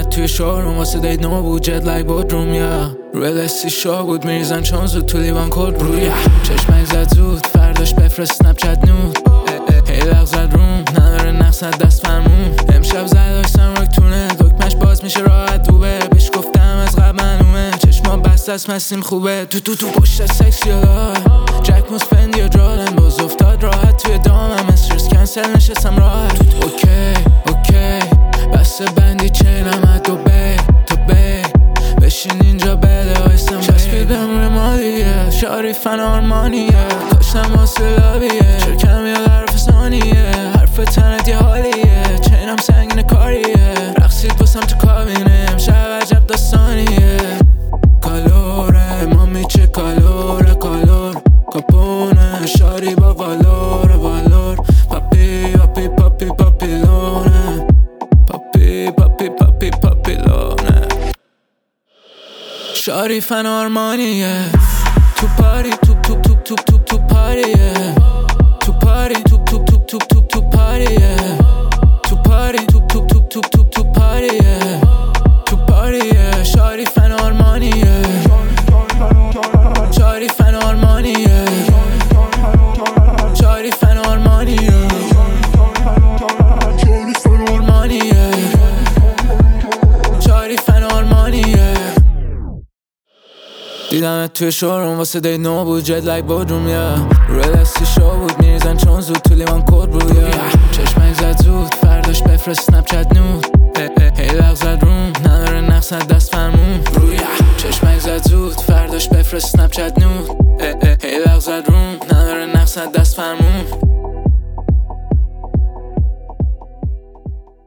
دیدمت توی شوروم واسه دیت نو بود جت لایک بودروم یا روی لستی شو بود میریزن چون زود تو لیوان کد روی چشمک زد زود فرداش بفرست سنپ چت نود هی لغ زد روم نداره نقصد دست فرمون امشب زد داشتم روک تونه دکمش باز میشه راحت دوبه بهش گفتم از قبل معلومه چشما بست از مستیم خوبه تو پشت سکسی یا جک موسپند یا جادم باز افتاد راحت توی دامم استرس کنسل نشستم راحت اوکی بسته بندی چینم تو بی بشین اینجا بده آیستم چسبیدم رمالیه شاریفن آرمانیه کاشتم واسه لابیه شرکم یا حرف ثانیه حرف تنت یه حالیه چینم سنگین کاریه رقصید باسم تو کابینه امشب عجب داستانیه کالوره مامی چه کالور کاپونه شاری با والور پاپیلونه پاپیلونه شاریفن آرمانیه تو پاری تو پاریه تو پاری تو پاریه تو پاری تو پاریه تو پاریه شاریفن آرمانیه شاریفن آرمانیه شاریفن آرمانیه شاریفن آرمانیه شاریفن آرمانیه دیدمت توی شوروم واسه دیت نو بود جت لایک بودروم یا روی دستی شو بود میریزن چون زود تو لیوان کد بود یا چشمک زد زود فرداش بفرست سنپ چت نود هی لغ زد روم نداره نقصد دست فرمون روی چشمک زد زود فرداش بفرست سنپ چت نود هی لغ زد روم نداره نقصد دست فرمون